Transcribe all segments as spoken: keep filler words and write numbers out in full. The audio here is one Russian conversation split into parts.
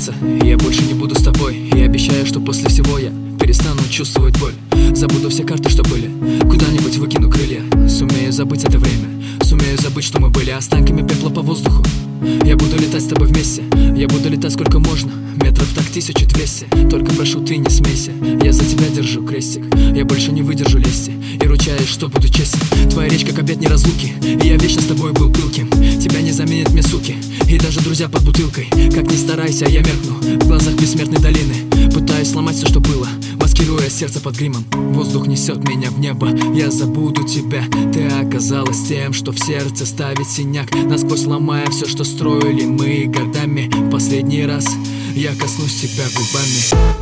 расставаться. Я больше не буду с тобой. Я обещаю, что после всего я перестану чувствовать боль. Забуду все карты, что были, куда-нибудь выкину крылья. Сумею забыть это время, сумею забыть, что мы были останками пепла по воздуху. Я буду летать с тобой вместе, я буду летать сколько можно, метров так тысячу двести. Только прошу, ты не смейся, я за тебя держу крестик. Я больше не выдержу лести и ручаюсь, что буду честен. Твоя речь как обет неразлуки, и я вечно с тобой был пылким. Тебя не заменят мне суки, и даже друзья под бутылкой. Как ни старайся, я меркну в глазах бессмертной долины. Пытаюсь сломать все, что было, маскируя сердце под гримом. Воздух несет меня в небо, я забуду тебя. Ты оказалась тем, что в сердце ставит синяк, насквозь ломая все, что строили мы годами. Последний раз я коснусь тебя губами.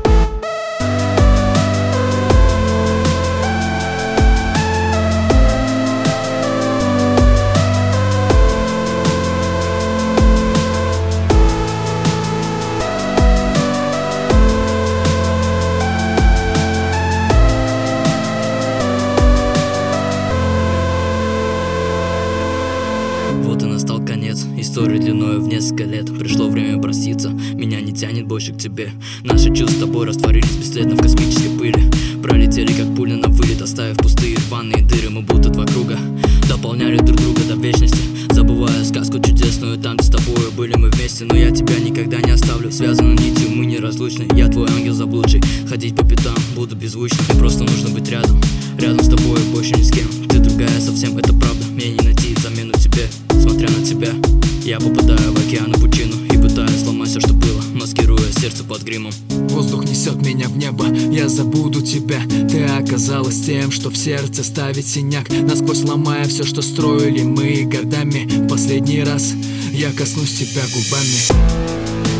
Вот и настал конец истории длиною в несколько лет. Пришло время проститься, меня не тянет больше к тебе. Наши чувства с тобой растворились бесследно в космической пыли. Пролетели как пули на вылет, оставив пустые рваные дыры. Мы будто два круга дополняли друг друга до вечности, забывая сказку чудесную. Там, где с тобою были мы вместе. Но я тебя никогда не оставлю, связаны нитью, мы неразлучны. Я твой ангел заблудший, ходить по пятам буду беззвучно. Мне просто нужно быть рядом, рядом с тобой, больше ни с кем. Ты другая совсем, это правда, мне не найти замену тебе. Смотря на тебя, я попадаю в океан и пучину и пытаюсь сломать все, что было, маскируя сердце под гримом. Воздух несет меня в небо, я забуду тебя. Ты оказалась тем, что в сердце ставит синяк, насквозь ломая все, что строили мы годами. Последний раз я коснусь тебя губами.